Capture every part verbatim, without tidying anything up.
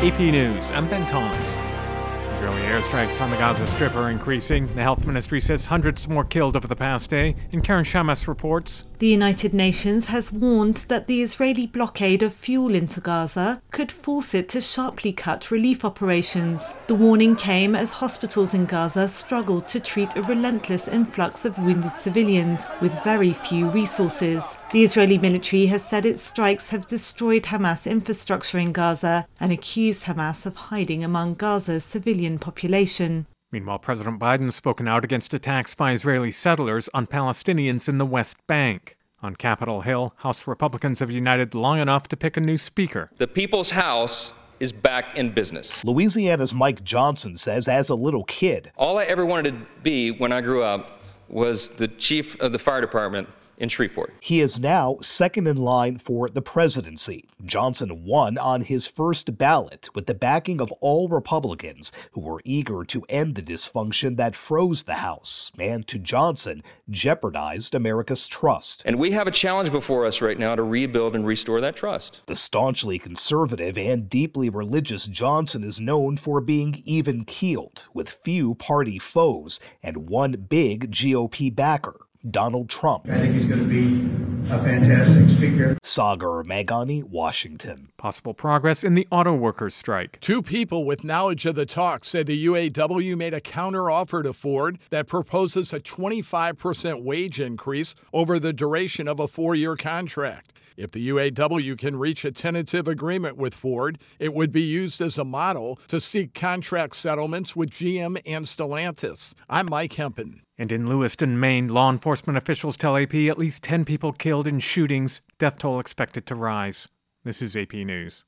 A P News, I'm Ben Thomas. Israeli airstrikes on the Gaza Strip are increasing. The health ministry says hundreds more killed over the past day. And Karen Shamas reports. The United Nations has warned that the Israeli blockade of fuel into Gaza could force it to sharply cut relief operations. The warning came as hospitals in Gaza struggled to treat a relentless influx of wounded civilians with very few resources. The Israeli military has said its strikes have destroyed Hamas infrastructure in Gaza and accused Hamas of hiding among Gaza's civilian population. Meanwhile, President Biden has spoken out against attacks by Israeli settlers on Palestinians in the West Bank. On Capitol Hill, House Republicans have united long enough to pick a new speaker. The People's House is back in business. Louisiana's Mike Johnson says as a little kid, all I ever wanted to be when I grew up was the chief of the fire department in Shreveport. He is now second in line for the presidency. Johnson won on his first ballot with the backing of all Republicans who were eager to end the dysfunction that froze the House and, to Johnson, jeopardized America's trust. And we have a challenge before us right now to rebuild and restore that trust. The staunchly conservative and deeply religious Johnson is known for being even-keeled, with few party foes and one big G O P backer, Donald Trump. I think he's going to be a fantastic speaker. Sagar Meghani, Washington. Possible progress in the auto workers' strike. Two people with knowledge of the talks say the U A W made a counteroffer to Ford that proposes a twenty-five percent wage increase over the duration of a four-year contract. If the U A W can reach a tentative agreement with Ford, it would be used as a model to seek contract settlements with G M and Stellantis. I'm Mike Hempen. And in Lewiston, Maine, law enforcement officials tell A P at least ten people killed in shootings, death toll expected to rise. This is A P News.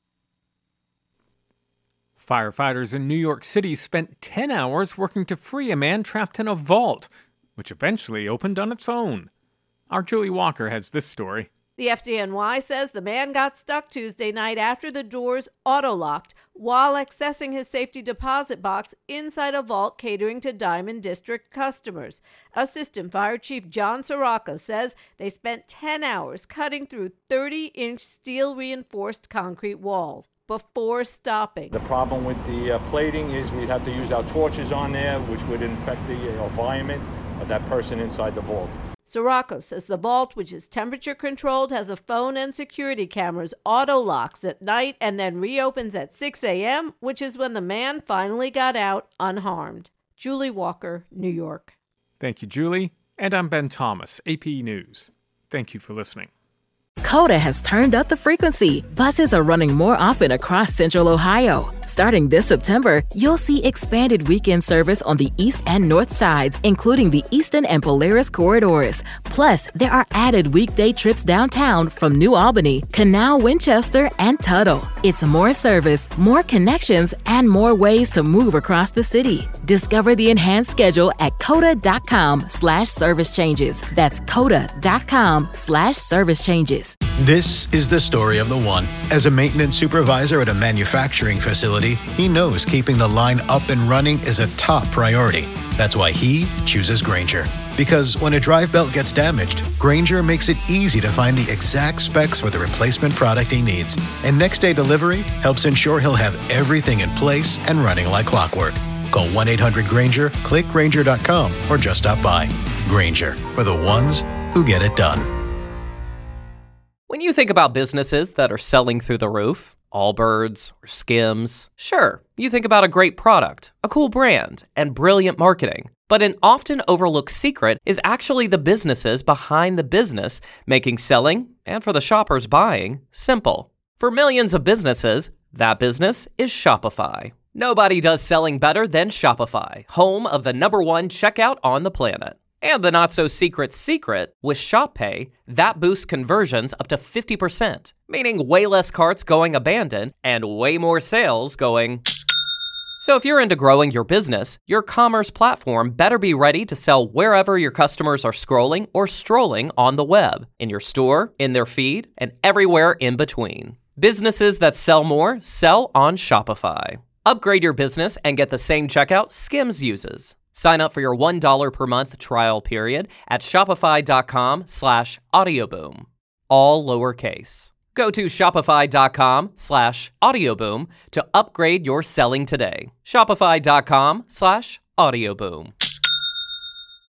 Firefighters in New York City spent ten hours working to free a man trapped in a vault, which eventually opened on its own. Our Julie Walker has this story. The F D N Y says the man got stuck Tuesday night after the doors auto-locked while accessing his safety deposit box inside a vault catering to Diamond District customers. Assistant Fire Chief John Sirocco says they spent ten hours cutting through thirty-inch steel-reinforced concrete walls before stopping. The problem with the uh, plating is we'd have to use our torches on there, which would infect the uh, environment of that person inside the vault. Sirocco says the vault, which is temperature controlled, has a phone and security cameras, auto locks at night, and then reopens at six a.m., which is when the man finally got out unharmed. Julie Walker, New York. Thank you, Julie. And I'm Ben Thomas, A P News. Thank you for listening. Coda has turned up the frequency. Buses are running more often across Central Ohio. Starting this September, you'll see expanded weekend service on the east and north sides, including the Eastern and Polaris corridors. Plus, there are added weekday trips downtown from New Albany, Canal, Winchester, and Tuttle. It's more service, more connections, and more ways to move across the city. Discover the enhanced schedule at coda.com slash service changes. That's coda.com slash service changes. This is the story of the one. As a maintenance supervisor at a manufacturing facility, he knows keeping the line up and running is a top priority. That's why he chooses Grainger. Because when a drive belt gets damaged, Grainger makes it easy to find the exact specs for the replacement product he needs. And next day delivery helps ensure he'll have everything in place and running like clockwork. Call one eight hundred Grainger, click Grainger dot com, or just stop by. Grainger, for the ones who get it done. When you think about businesses that are selling through the roof, Allbirds or Skims, sure, you think about a great product, a cool brand, and brilliant marketing. But an often overlooked secret is actually the businesses behind the business, making selling, and for the shoppers buying, simple. For millions of businesses, that business is Shopify. Nobody does selling better than Shopify, home of the number one checkout on the planet. And the not-so-secret secret, with ShopPay, that boosts conversions up to fifty percent, meaning way less carts going abandoned and way more sales going... So if you're into growing your business, your commerce platform better be ready to sell wherever your customers are scrolling or strolling on the web, in your store, in their feed, and everywhere in between. Businesses that sell more sell on Shopify. Upgrade your business and get the same checkout Skims uses. Sign up for your one dollar per month trial period at shopify.com slash audioboom. All lowercase. Go to shopify.com slash audioboom to upgrade your selling today. Shopify.com slash audioboom.